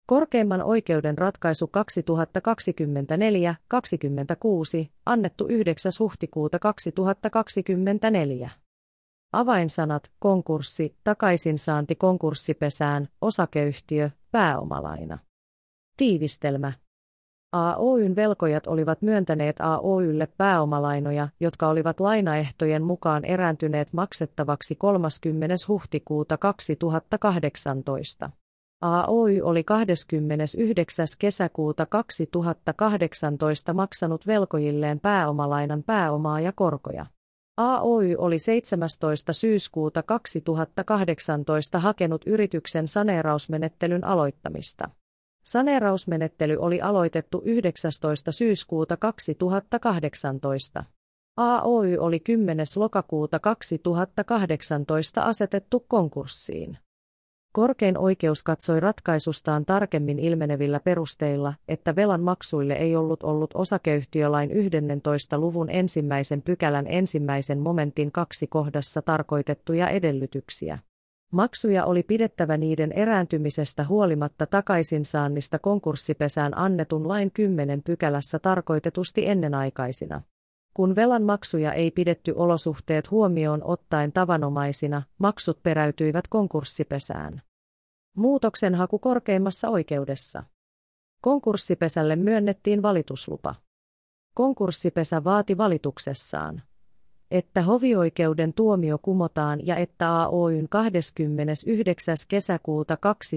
Korkeimman oikeuden ratkaisu 2024-26, annettu 9. huhtikuuta 2024. Avainsanat: konkurssi, takaisinsaanti konkurssipesään, osakeyhtiö, pääomalaina. Tiivistelmä. AOY:n velkojat olivat myöntäneet AOYlle pääomalainoja, jotka olivat lainaehtojen mukaan erääntyneet maksettavaksi 30. huhtikuuta 2018. AOY oli 29. kesäkuuta 2018 maksanut velkojilleen pääomalainan pääomaa ja korkoja. AOY oli 17. syyskuuta 2018 hakenut yrityksen saneerausmenettelyn aloittamista. Saneerausmenettely oli aloitettu 19. syyskuuta 2018. AOY oli 10. lokakuuta 2018 asetettu konkurssiin. Korkein oikeus katsoi ratkaisustaan tarkemmin ilmenevillä perusteilla, että velan maksuille ei ollut osakeyhtiölain 11. luvun 1. pykälän 1. momentin 2 kohdassa tarkoitettuja edellytyksiä. Maksuja oli pidettävä niiden erääntymisestä huolimatta takaisinsaannista konkurssipesään annetun lain 10 pykälässä tarkoitetusti ennenaikaisina. Kun velan maksuja ei pidetty olosuhteet huomioon ottaen tavanomaisina, maksut peräytyivät konkurssipesään. Muutoksenhaku korkeimmassa oikeudessa. Konkurssipesälle myönnettiin valituslupa. Konkurssipesä vaati valituksessaan, että hovioikeuden tuomio kumotaan ja että AOY:n 29. kesäkuuta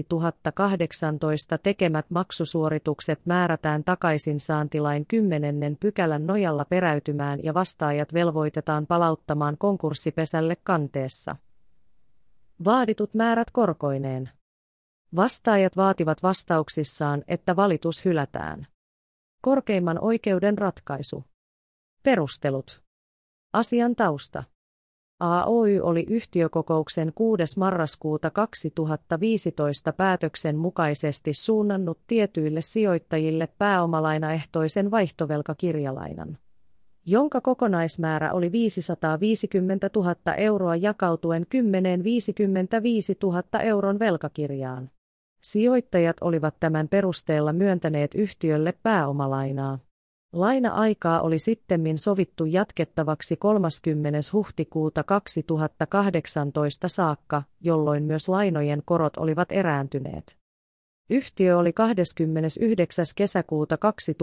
2018 tekemät maksusuoritukset määrätään takaisinsaantilain 10. pykälän nojalla peräytymään ja vastaajat velvoitetaan palauttamaan konkurssipesälle kanteessa vaaditut määrät korkoineen. Vastaajat vaativat vastauksissaan, että valitus hylätään. Korkeimman oikeuden ratkaisu. Perustelut. Asian tausta. AOY oli yhtiökokouksen 6. marraskuuta 2015 päätöksen mukaisesti suunnannut tietyille sijoittajille pääomalainaehtoisen vaihtovelkakirjalainan, jonka kokonaismäärä oli 550 000 euroa jakautuen 55 000 euron velkakirjaan. Sijoittajat olivat tämän perusteella myöntäneet yhtiölle pääomalainaa. Laina-aikaa oli sittemmin sovittu jatkettavaksi 30. huhtikuuta 2018 saakka, jolloin myös lainojen korot olivat erääntyneet. Yhtiö oli 29. kesäkuuta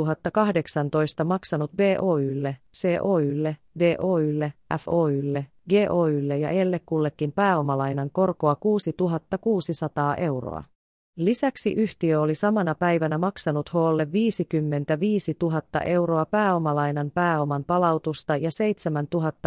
2018 maksanut BOYlle, COYlle, DOYlle, FOYlle, GOYlle ja ELlle kullekin pääomalainan korkoa 6 600 euroa. Lisäksi yhtiö oli samana päivänä maksanut HOlle 55 000 euroa pääomalainan pääoman palautusta ja 7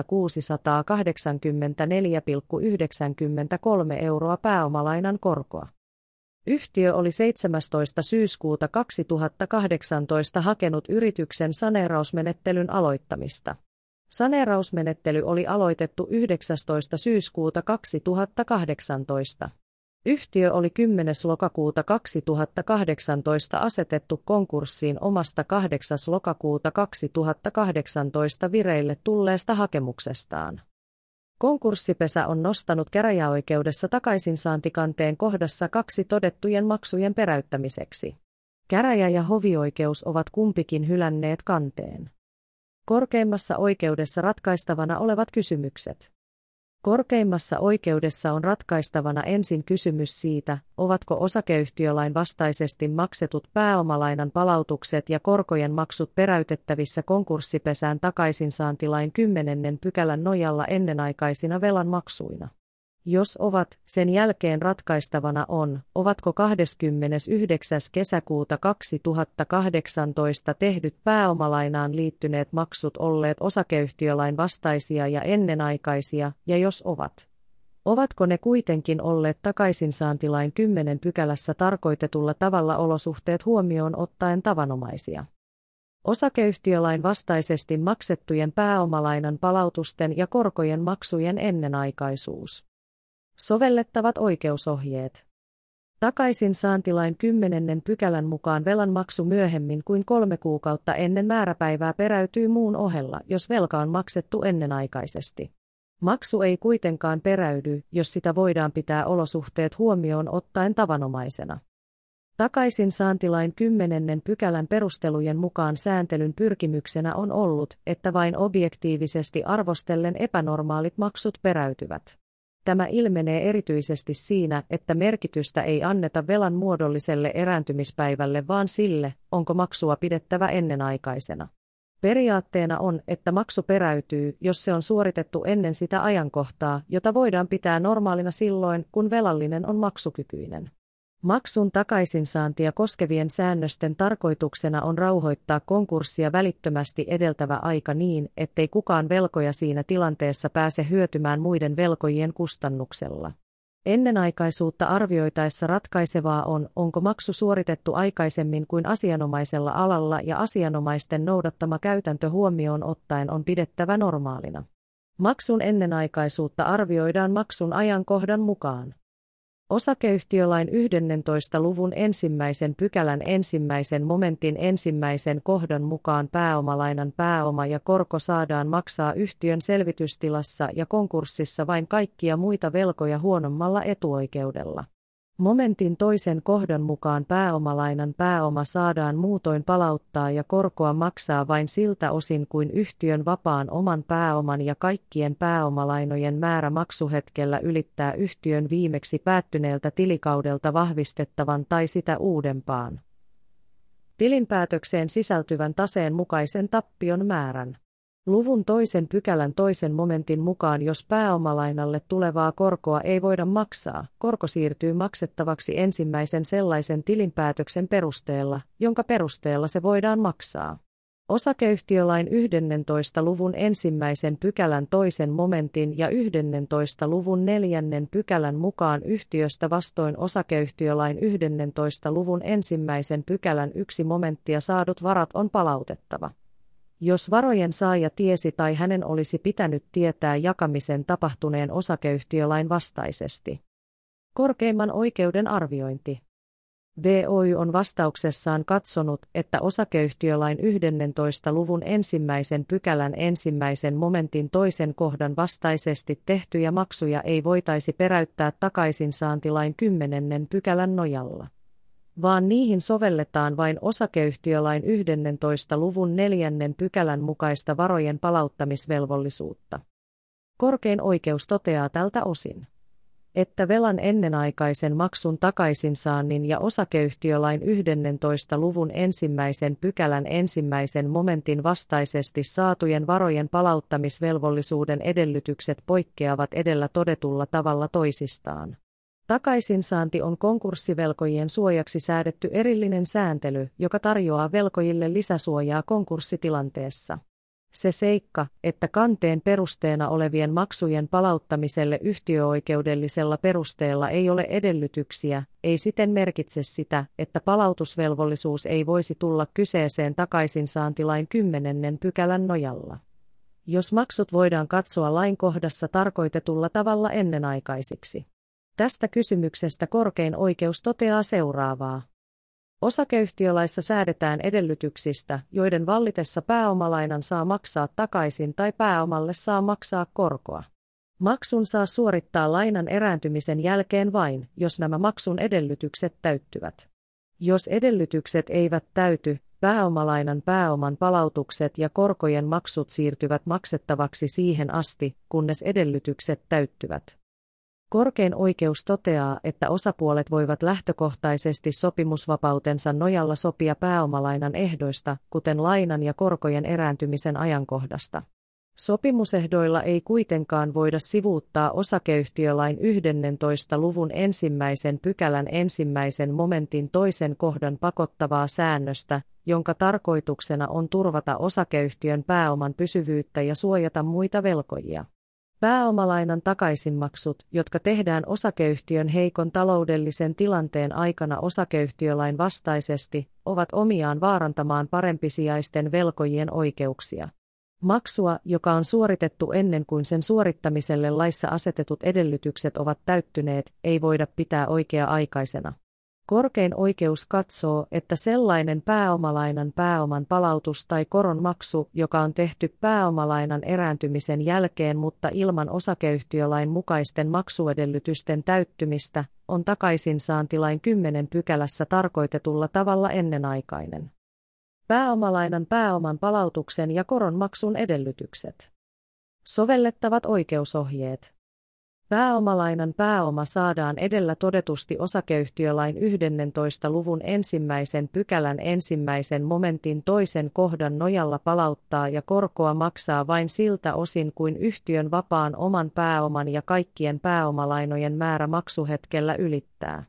684,93 euroa pääomalainan korkoa. Yhtiö oli 17. syyskuuta 2018 hakenut yrityksen saneerausmenettelyn aloittamista. Saneerausmenettely oli aloitettu 19. syyskuuta 2018. Yhtiö oli 10. lokakuuta 2018 asetettu konkurssiin omasta 8. lokakuuta 2018 vireille tulleesta hakemuksestaan. Konkurssipesä on nostanut käräjäoikeudessa takaisinsaantikanteen kohdassa 2 todettujen maksujen peräyttämiseksi. Käräjä- ja hovioikeus ovat kumpikin hylänneet kanteen. Korkeimmassa oikeudessa ratkaistavana olevat kysymykset. Korkeimmassa oikeudessa on ratkaistavana ensin kysymys siitä, ovatko osakeyhtiölain vastaisesti maksetut pääomalainan palautukset ja korkojen maksut peräytettävissä konkurssipesään takaisinsaantilain 10. pykälän nojalla ennenaikaisina velan maksuina. Jos ovat, sen jälkeen ratkaistavana on, ovatko 29. kesäkuuta 2018 tehdyt pääomalainaan liittyneet maksut olleet osakeyhtiölain vastaisia ja ennenaikaisia, ja jos ovat, ovatko ne kuitenkin olleet takaisinsaantilain 10. pykälässä tarkoitetulla tavalla olosuhteet huomioon ottaen tavanomaisia. Osakeyhtiölain vastaisesti maksettujen pääomalainan palautusten ja korkojen maksujen ennenaikaisuus. Sovellettavat oikeusohjeet. Takaisinsaantilain 10. pykälän mukaan velan maksu myöhemmin kuin 3 kuukautta ennen määräpäivää peräytyy muun ohella, jos velka on maksettu ennenaikaisesti. Maksu ei kuitenkaan peräydy, jos sitä voidaan pitää olosuhteet huomioon ottaen tavanomaisena. Takaisinsaantilain 10. pykälän perustelujen mukaan sääntelyn pyrkimyksenä on ollut, että vain objektiivisesti arvostellen epänormaalit maksut peräytyvät. Tämä ilmenee erityisesti siinä, että merkitystä ei anneta velan muodolliselle erääntymispäivälle vaan sille, onko maksua pidettävä ennenaikaisena. Periaatteena on, että maksu peräytyy, jos se on suoritettu ennen sitä ajankohtaa, jota voidaan pitää normaalina silloin, kun velallinen on maksukykyinen. Maksun takaisinsaantia koskevien säännösten tarkoituksena on rauhoittaa konkurssia välittömästi edeltävä aika niin, ettei kukaan velkoja siinä tilanteessa pääse hyötymään muiden velkojien kustannuksella. Ennenaikaisuutta arvioitaessa ratkaisevaa on, onko maksu suoritettu aikaisemmin kuin asianomaisella alalla ja asianomaisten noudattama käytäntö huomioon ottaen on pidettävä normaalina. Maksun ennenaikaisuutta arvioidaan maksun ajankohdan mukaan. Osakeyhtiölain 11. luvun 1. pykälän 1. momentin 1. kohdan mukaan pääomalainan pääoma ja korko saadaan maksaa yhtiön selvitystilassa ja konkurssissa vain kaikkia muita velkoja huonommalla etuoikeudella. Momentin 2. kohdan mukaan pääomalainan pääoma saadaan muutoin palauttaa ja korkoa maksaa vain siltä osin kuin yhtiön vapaan oman pääoman ja kaikkien pääomalainojen määrä maksuhetkellä ylittää yhtiön viimeksi päättyneeltä tilikaudelta vahvistettavan tai sitä uudempaan tilinpäätökseen sisältyvän taseen mukaisen tappion määrän. Luvun 2. pykälän 2. momentin mukaan jos pääomalainalle tulevaa korkoa ei voida maksaa, korko siirtyy maksettavaksi ensimmäisen sellaisen tilinpäätöksen perusteella, jonka perusteella se voidaan maksaa. Osakeyhtiölain 11. luvun 1. pykälän 2. momentin ja 11. luvun 4. pykälän mukaan yhtiöstä vastoin osakeyhtiölain 11. luvun 1. pykälän 1 momenttia saadut varat on palautettava. Jos varojen saaja tiesi tai hänen olisi pitänyt tietää jakamisen tapahtuneen osakeyhtiölain vastaisesti. Korkeimman oikeuden arviointi. VOY on vastauksessaan katsonut, että osakeyhtiölain 11. luvun 1. pykälän 1. momentin 2. kohdan vastaisesti tehtyjä maksuja ei voitaisi peräyttää takaisinsaantilain 10. pykälän nojalla, vaan niihin sovelletaan vain osakeyhtiölain 11. luvun 4. pykälän mukaista varojen palauttamisvelvollisuutta. Korkein oikeus toteaa tältä osin, että velan ennenaikaisen maksun takaisinsaannin ja osakeyhtiölain 11. luvun 1. pykälän 1. momentin vastaisesti saatujen varojen palauttamisvelvollisuuden edellytykset poikkeavat edellä todetulla tavalla toisistaan. Takaisinsaanti on konkurssivelkojien suojaksi säädetty erillinen sääntely, joka tarjoaa velkojille lisäsuojaa konkurssitilanteessa. Se seikka, että kanteen perusteena olevien maksujen palauttamiselle yhtiöoikeudellisella perusteella ei ole edellytyksiä, ei siten merkitse sitä, että palautusvelvollisuus ei voisi tulla kyseeseen takaisinsaantilain 10. pykälän nojalla, jos maksut voidaan katsoa lainkohdassa tarkoitetulla tavalla ennenaikaisiksi. Tästä kysymyksestä korkein oikeus toteaa seuraavaa. Osakeyhtiölaissa säädetään edellytyksistä, joiden vallitessa pääomalainan saa maksaa takaisin tai pääomalle saa maksaa korkoa. Maksun saa suorittaa lainan erääntymisen jälkeen vain, jos nämä maksun edellytykset täyttyvät. Jos edellytykset eivät täyty, pääomalainan pääoman palautukset ja korkojen maksut siirtyvät maksettavaksi siihen asti, kunnes edellytykset täyttyvät. Korkein oikeus toteaa, että osapuolet voivat lähtökohtaisesti sopimusvapautensa nojalla sopia pääomalainan ehdoista, kuten lainan ja korkojen erääntymisen ajankohdasta. Sopimusehdoilla ei kuitenkaan voida sivuuttaa osakeyhtiölain 11. luvun 1. pykälän 1. momentin 2. kohdan pakottavaa säännöstä, jonka tarkoituksena on turvata osakeyhtiön pääoman pysyvyyttä ja suojata muita velkojia. Pääomalainan takaisinmaksut, jotka tehdään osakeyhtiön heikon taloudellisen tilanteen aikana osakeyhtiölain vastaisesti, ovat omiaan vaarantamaan parempisijaisten velkojien oikeuksia. Maksua, joka on suoritettu ennen kuin sen suorittamiselle laissa asetetut edellytykset ovat täyttyneet, ei voida pitää oikea-aikaisena. Korkein oikeus katsoo, että sellainen pääomalainan pääoman palautus tai koron maksu, joka on tehty pääomalainan erääntymisen jälkeen mutta ilman osakeyhtiölain mukaisten maksuedellytysten täyttymistä, on takaisinsaantilain 10 pykälässä tarkoitetulla tavalla ennenaikainen. Pääomalainan pääoman palautuksen ja koron maksun edellytykset. Sovellettavat oikeusohjeet. Pääomalainan pääoma saadaan edellä todetusti osakeyhtiölain 11 luvun 1. pykälän 1. momentin 2. kohdan nojalla palauttaa ja korkoa maksaa vain siltä osin kuin yhtiön vapaan oman pääoman ja kaikkien pääomalainojen määrä maksuhetkellä ylittää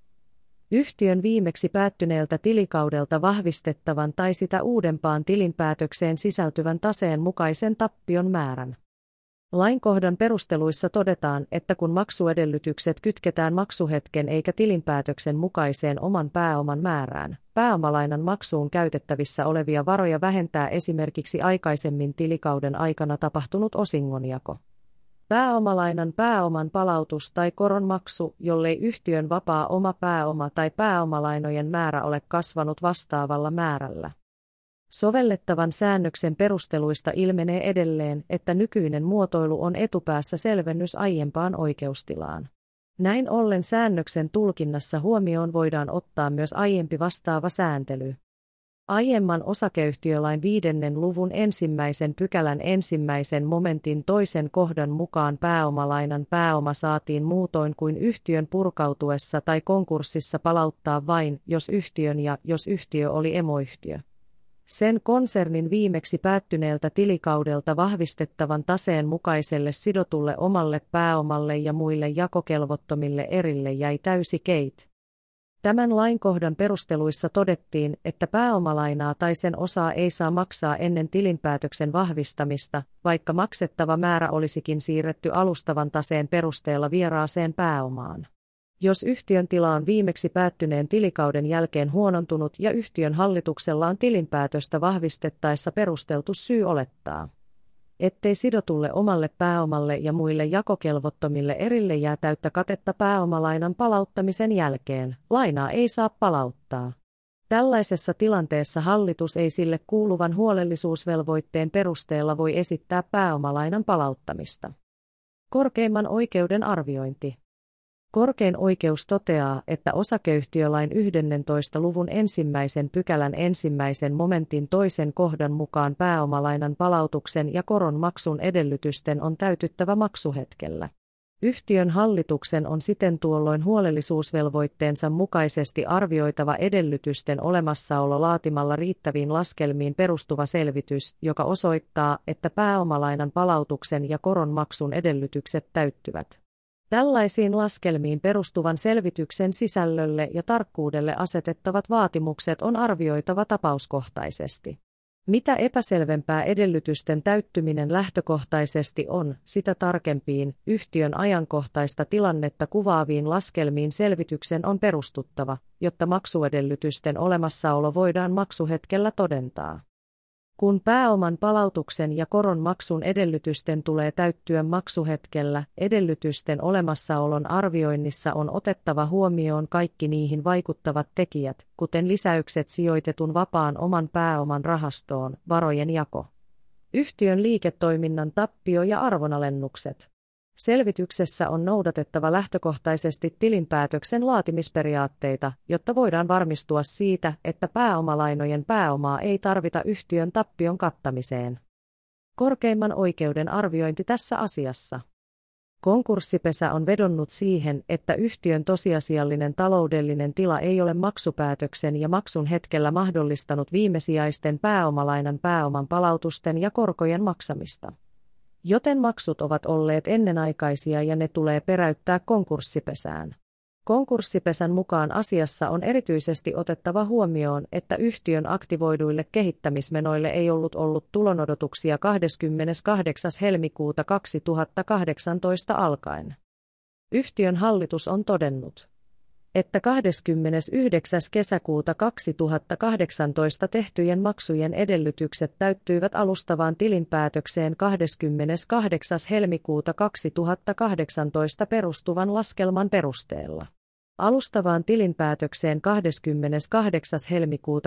yhtiön viimeksi päättyneeltä tilikaudelta vahvistettavan tai sitä uudempaan tilinpäätökseen sisältyvän taseen mukaisen tappion määrän. Lainkohdan perusteluissa todetaan, että kun maksuedellytykset kytketään maksuhetken eikä tilinpäätöksen mukaiseen oman pääoman määrään, pääomalainan maksuun käytettävissä olevia varoja vähentää esimerkiksi aikaisemmin tilikauden aikana tapahtunut osingonjako. Pääomalainan pääoman palautus tai koron maksu, jollei yhtiön vapaa oma pääoma tai pääomalainojen määrä ole kasvanut vastaavalla määrällä. Sovellettavan säännöksen perusteluista ilmenee edelleen, että nykyinen muotoilu on etupäässä selvennys aiempaan oikeustilaan. Näin ollen säännöksen tulkinnassa huomioon voidaan ottaa myös aiempi vastaava sääntely. Aiemman osakeyhtiölain 5. luvun 1. pykälän 1. momentin 2. kohdan mukaan pääomalainan pääoma saatiin muutoin kuin yhtiön purkautuessa tai konkurssissa palauttaa vain, jos yhtiö oli emoyhtiö. Sen konsernin viimeksi päättyneeltä tilikaudelta vahvistettavan taseen mukaiselle sidotulle omalle pääomalle ja muille jakokelvottomille erille jäi täysi keit. Tämän lainkohdan perusteluissa todettiin, että pääomalainaa tai sen osaa ei saa maksaa ennen tilinpäätöksen vahvistamista, vaikka maksettava määrä olisikin siirretty alustavan taseen perusteella vieraaseen pääomaan. Jos yhtiön tila on viimeksi päättyneen tilikauden jälkeen huonontunut ja yhtiön hallituksella on tilinpäätöstä vahvistettaessa perusteltu syy olettaa, ettei sidotulle omalle pääomalle ja muille jakokelvottomille erille jää täyttä katetta pääomalainan palauttamisen jälkeen, lainaa ei saa palauttaa. Tällaisessa tilanteessa hallitus ei sille kuuluvan huolellisuusvelvoitteen perusteella voi esittää pääomalainan palauttamista. Korkeimman oikeuden arviointi. Korkein oikeus toteaa, että osakeyhtiölain 11 luvun 1. pykälän 1. momentin 2. kohdan mukaan pääomalainan palautuksen ja koron maksun edellytysten on täytyttävä maksuhetkellä. Yhtiön hallituksen on siten tuolloin huolellisuusvelvoitteensa mukaisesti arvioitava edellytysten olemassaolo laatimalla riittäviin laskelmiin perustuva selvitys, joka osoittaa, että pääomalainan palautuksen ja koron maksun edellytykset täyttyvät. Tällaisiin laskelmiin perustuvan selvityksen sisällölle ja tarkkuudelle asetettavat vaatimukset on arvioitava tapauskohtaisesti. Mitä epäselvempää edellytysten täyttyminen lähtökohtaisesti on, sitä tarkempiin, yhtiön ajankohtaista tilannetta kuvaaviin laskelmiin selvityksen on perustuttava, jotta maksuedellytysten olemassaolo voidaan maksuhetkellä todentaa. Kun pääoman palautuksen ja koron maksun edellytysten tulee täyttyä maksuhetkellä, edellytysten olemassaolon arvioinnissa on otettava huomioon kaikki niihin vaikuttavat tekijät, kuten lisäykset sijoitetun vapaan oman pääoman rahastoon, varojen jako, yhtiön liiketoiminnan tappio ja arvonalennukset. Selvityksessä on noudatettava lähtökohtaisesti tilinpäätöksen laatimisperiaatteita, jotta voidaan varmistua siitä, että pääomalainojen pääomaa ei tarvita yhtiön tappion kattamiseen. Korkeimman oikeuden arviointi tässä asiassa. Konkurssipesä on vedonnut siihen, että yhtiön tosiasiallinen taloudellinen tila ei ole maksupäätöksen ja maksun hetkellä mahdollistanut viimesijaisten pääomalainan pääoman palautusten ja korkojen maksamista. Joten maksut ovat olleet ennenaikaisia ja ne tulee peräyttää konkurssipesään. Konkurssipesän mukaan asiassa on erityisesti otettava huomioon, että yhtiön aktivoiduille kehittämismenoille ei ollut tulonodotuksia 28. helmikuuta 2018 alkaen. Yhtiön hallitus on todennut, että 29. kesäkuuta 2018 tehtyjen maksujen edellytykset täyttyivät alustavaan tilinpäätökseen 28. helmikuuta 2018 perustuvan laskelman perusteella. Alustavaan tilinpäätökseen 28. helmikuuta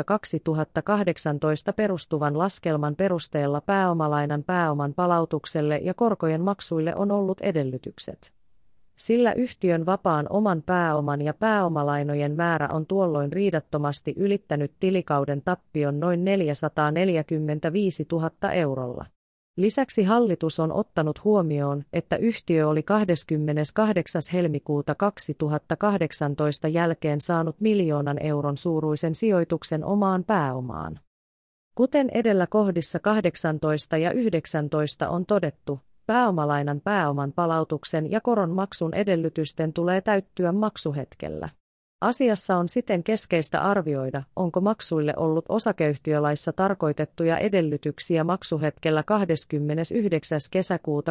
2018 perustuvan laskelman perusteella pääomalainan pääoman palautukselle ja korkojen maksuille on ollut edellytykset. Sillä yhtiön vapaan oman pääoman ja pääomalainojen määrä on tuolloin riidattomasti ylittänyt tilikauden tappion noin 445 000 eurolla. Lisäksi hallitus on ottanut huomioon, että yhtiö oli 28. helmikuuta 2018 jälkeen saanut 1 000 000 euron suuruisen sijoituksen omaan pääomaan. Kuten edellä kohdissa 18 ja 19 on todettu, pääomalainan pääoman palautuksen ja koron maksun edellytysten tulee täyttyä maksuhetkellä. Asiassa on siten keskeistä arvioida, onko maksuille ollut osakeyhtiölaissa tarkoitettuja edellytyksiä maksuhetkellä 29. kesäkuuta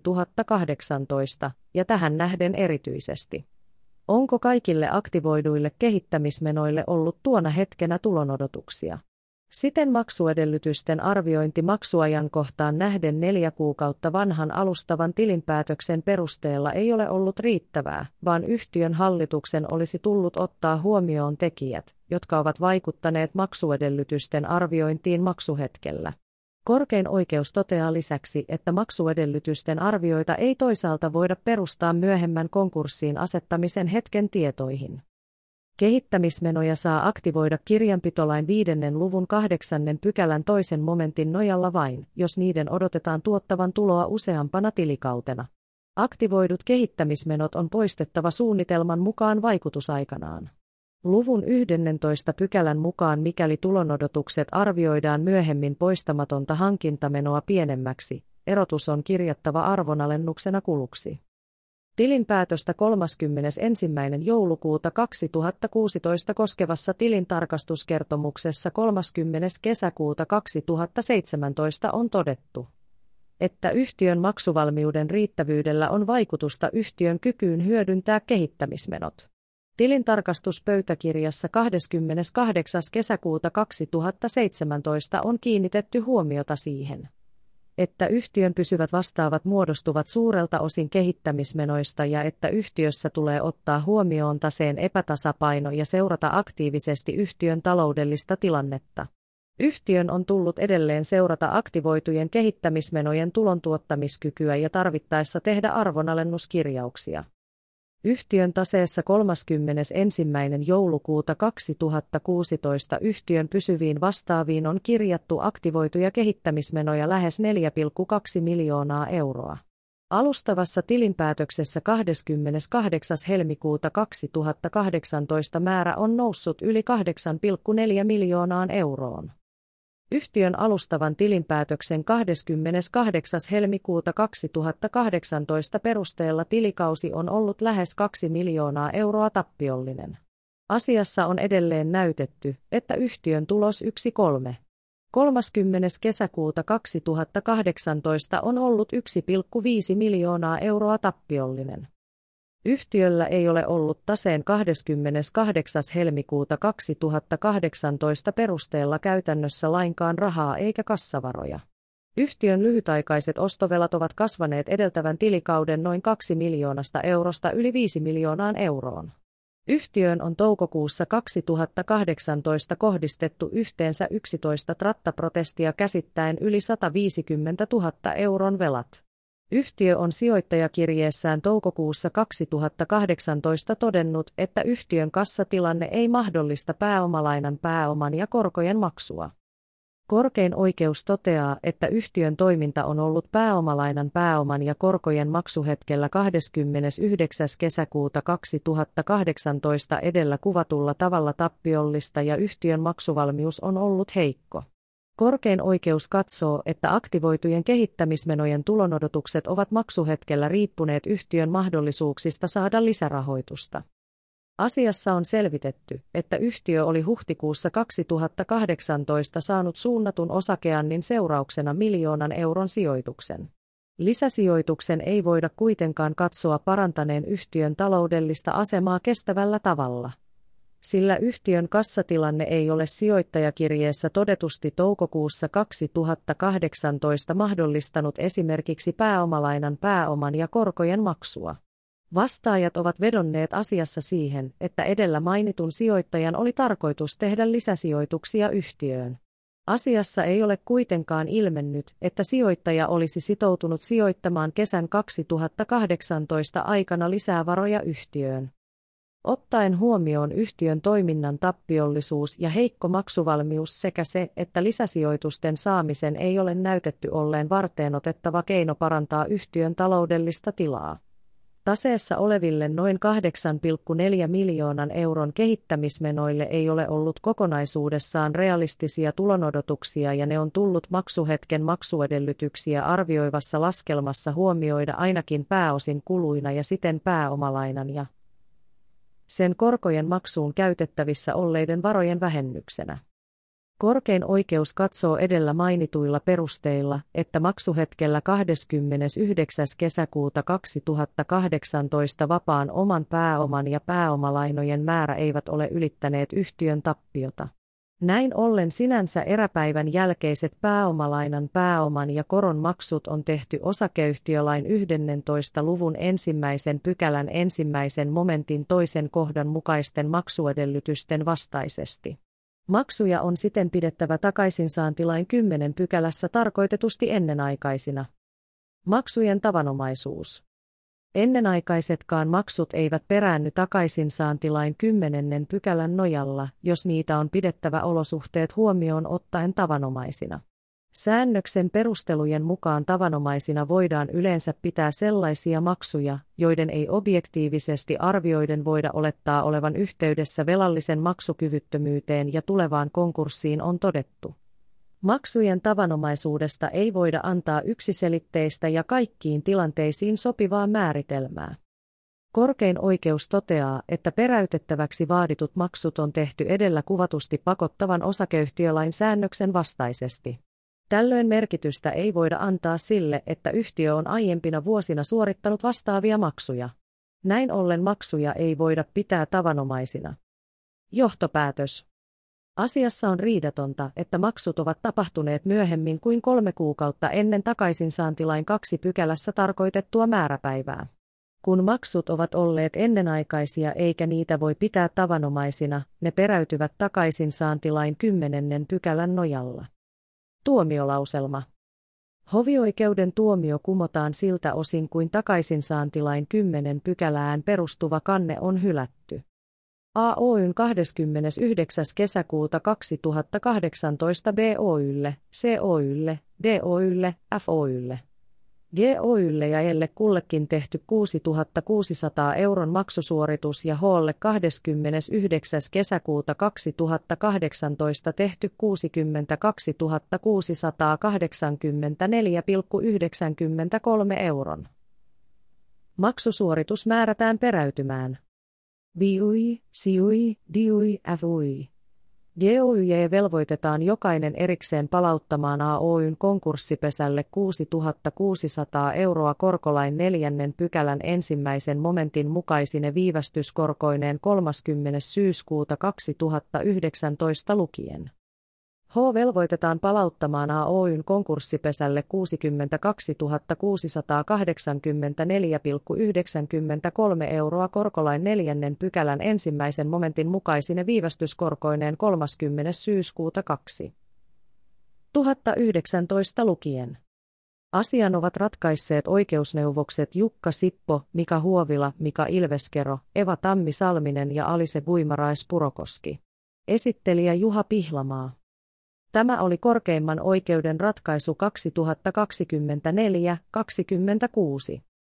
2018, ja tähän nähden erityisesti. Onko kaikille aktivoiduille kehittämismenoille ollut tuona hetkenä tulonodotuksia? Siten maksuedellytysten arviointi maksuajankohtaan nähden 4 kuukautta vanhan alustavan tilinpäätöksen perusteella ei ole ollut riittävää, vaan yhtiön hallituksen olisi tullut ottaa huomioon tekijät, jotka ovat vaikuttaneet maksuedellytysten arviointiin maksuhetkellä. Korkein oikeus toteaa lisäksi, että maksuedellytysten arvioita ei toisaalta voida perustaa myöhemmän konkurssiin asettamisen hetken tietoihin. Kehittämismenoja saa aktivoida kirjanpitolain 5. luvun 8. pykälän 2. momentin nojalla vain, jos niiden odotetaan tuottavan tuloa useampana tilikautena. Aktivoidut kehittämismenot on poistettava suunnitelman mukaan vaikutusaikanaan. Luvun 11. pykälän mukaan mikäli tulonodotukset arvioidaan myöhemmin poistamatonta hankintamenoa pienemmäksi, erotus on kirjattava arvonalennuksena kuluksi. Tilinpäätöstä 31. joulukuuta 2016 koskevassa tilintarkastuskertomuksessa 30. kesäkuuta 2017 on todettu, että yhtiön maksuvalmiuden riittävyydellä on vaikutusta yhtiön kykyyn hyödyntää kehittämismenot. Tilintarkastuspöytäkirjassa 28. kesäkuuta 2017 on kiinnitetty huomiota siihen, että yhtiön pysyvät vastaavat muodostuvat suurelta osin kehittämismenoista ja että yhtiössä tulee ottaa huomioon taseen epätasapaino ja seurata aktiivisesti yhtiön taloudellista tilannetta. Yhtiön on tullut edelleen seurata aktivoitujen kehittämismenojen tulontuottamiskykyä ja tarvittaessa tehdä arvonalennuskirjauksia. Yhtiön taseessa 31. joulukuuta 2016 yhtiön pysyviin vastaaviin on kirjattu aktivoituja kehittämismenoja lähes 4,2 miljoonaa euroa. Alustavassa tilinpäätöksessä 28. helmikuuta 2018 määrä on noussut yli 8,4 miljoonaan euroon. Yhtiön alustavan tilinpäätöksen 28. helmikuuta 2018 perusteella tilikausi on ollut lähes 2 miljoonaa euroa tappiollinen. Asiassa on edelleen näytetty, että yhtiön tulos 30. kesäkuuta 2018 on ollut 1,5 miljoonaa euroa tappiollinen. Yhtiöllä ei ole ollut taseen 28. helmikuuta 2018 perusteella käytännössä lainkaan rahaa eikä kassavaroja. Yhtiön lyhytaikaiset ostovelat ovat kasvaneet edeltävän tilikauden noin 2 miljoonasta eurosta yli 5 miljoonaan euroon. Yhtiöön on toukokuussa 2018 kohdistettu yhteensä 11 trattaprotestia käsittäen yli 150 000 euron velat. Yhtiö on sijoittajakirjeessään toukokuussa 2018 todennut, että yhtiön kassatilanne ei mahdollista pääomalainan pääoman ja korkojen maksua. Korkein oikeus toteaa, että yhtiön toiminta on ollut pääomalainan pääoman ja korkojen maksuhetkellä 29. kesäkuuta 2018 edellä kuvatulla tavalla tappiollista ja yhtiön maksuvalmius on ollut heikko. Korkein oikeus katsoo, että aktivoitujen kehittämismenojen tulonodotukset ovat maksuhetkellä riippuneet yhtiön mahdollisuuksista saada lisärahoitusta. Asiassa on selvitetty, että yhtiö oli huhtikuussa 2018 saanut suunnatun osakeannin seurauksena 1 miljoonan euron sijoituksen. Lisäsijoituksen ei voida kuitenkaan katsoa parantaneen yhtiön taloudellista asemaa kestävällä tavalla, sillä yhtiön kassatilanne ei ole sijoittajakirjeessä todetusti toukokuussa 2018 mahdollistanut esimerkiksi pääomalainan pääoman ja korkojen maksua. Vastaajat ovat vedonneet asiassa siihen, että edellä mainitun sijoittajan oli tarkoitus tehdä lisäsijoituksia yhtiöön. Asiassa ei ole kuitenkaan ilmennyt, että sijoittaja olisi sitoutunut sijoittamaan kesän 2018 aikana lisää varoja yhtiöön. Ottaen huomioon yhtiön toiminnan tappiollisuus ja heikko maksuvalmius sekä se, että lisäsijoitusten saamisen ei ole näytetty olleen varteenotettava keino parantaa yhtiön taloudellista tilaa. Taseessa oleville noin 8,4 miljoonan euron kehittämismenoille ei ole ollut kokonaisuudessaan realistisia tulonodotuksia ja ne on tullut maksuhetken maksuedellytyksiä arvioivassa laskelmassa huomioida ainakin pääosin kuluina ja siten pääomalainan ja sen korkojen maksuun käytettävissä olleiden varojen vähennyksenä. Korkein oikeus katsoo edellä mainituilla perusteilla, että maksuhetkellä 29. kesäkuuta 2018 vapaan oman pääoman ja pääomalainojen määrä eivät ole ylittäneet yhtiön tappiota. Näin ollen sinänsä eräpäivän jälkeiset pääomalainan pääoman ja koron maksut on tehty osakeyhtiölain 11 luvun 1. pykälän 1. momentin 2. kohdan mukaisten maksuedellytysten vastaisesti. Maksuja on siten pidettävä takaisinsaantilain 10 pykälässä tarkoitetusti ennenaikaisina. Maksujen tavanomaisuus. Ennenaikaisetkaan maksut eivät peräänny takaisinsaantilain 10 pykälän nojalla, jos niitä on pidettävä olosuhteet huomioon ottaen tavanomaisina. Säännöksen perustelujen mukaan tavanomaisina voidaan yleensä pitää sellaisia maksuja, joiden ei objektiivisesti arvioiden voida olettaa olevan yhteydessä velallisen maksukyvyttömyyteen ja tulevaan konkurssiin on todettu. Maksujen tavanomaisuudesta ei voida antaa yksiselitteistä ja kaikkiin tilanteisiin sopivaa määritelmää. Korkein oikeus toteaa, että peräytettäväksi vaaditut maksut on tehty edellä kuvatusti pakottavan osakeyhtiölain säännöksen vastaisesti. Tällöin merkitystä ei voida antaa sille, että yhtiö on aiempina vuosina suorittanut vastaavia maksuja. Näin ollen maksuja ei voida pitää tavanomaisina. Johtopäätös. Asiassa on riidatonta, että maksut ovat tapahtuneet myöhemmin kuin 3 kuukautta ennen takaisinsaantilain 2 pykälässä tarkoitettua määräpäivää. Kun maksut ovat olleet ennenaikaisia eikä niitä voi pitää tavanomaisina, ne peräytyvät takaisinsaantilain 10 pykälän nojalla. Tuomiolauselma. Hovioikeuden tuomio kumotaan siltä osin kuin takaisinsaantilain 10 pykälään perustuva kanne on hylätty. AOY:n 29. kesäkuuta 2018 BOY:lle, COY:lle, DOY:lle, FOY:lle, GOY:lle ja EL:lle kullekin tehty 6 600 euron maksusuoritus ja HOlle 29. kesäkuuta 2018 tehty 62 684,93 euron maksusuoritus määrätään peräytymään. BUI, CUI, DUI, FUI. GOYJ velvoitetaan jokainen erikseen palauttamaan AOY:n konkurssipesälle 6 600 euroa korkolain 4. pykälän 1. momentin mukaisine viivästyskorkoineen 30. syyskuuta 2019 lukien. H velvoitetaan palauttamaan AOY:n konkurssipesälle 62 684,93 euroa korkolain 4. pykälän 1. momentin mukaisine viivästyskorkoineen 30. syyskuuta 2019 lukien. Asian ovat ratkaisseet oikeusneuvokset Jukka Sippo, Mika Huovila, Mika Ilveskero, Eva Tammi-Salminen ja Alise Guimarais-Purokoski. Esittelijä Juha Pihlamaa. Tämä oli korkeimman oikeuden ratkaisu 2024-26.